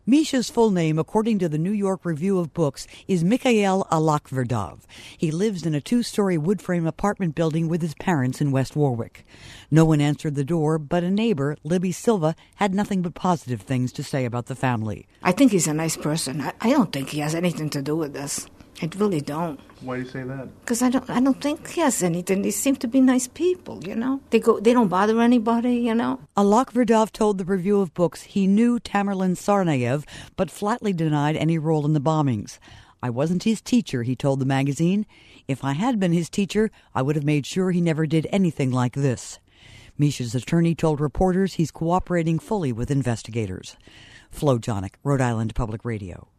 Misha's full name, according to the New York Review of Books, is Mikhail Alakverdov. He lives in a 2-story wood-frame apartment building with his parents in West Warwick. No one answered the door, but a neighbor, Libby Silva, had nothing but positive things to say about the family. I think he's a nice person. I don't think he has anything to do with this. I really don't. Why do you say that? Because I don't think he has anything. They seem to be nice people, you know. They don't bother anybody, you know. Alakverdov told the Review of Books he knew Tamerlan Tsarnaev, but flatly denied any role in the bombings. I wasn't his teacher, he told the magazine. If I had been his teacher, I would have made sure he never did anything like this. Misha's attorney told reporters he's cooperating fully with investigators. Flo Jonick, Rhode Island Public Radio.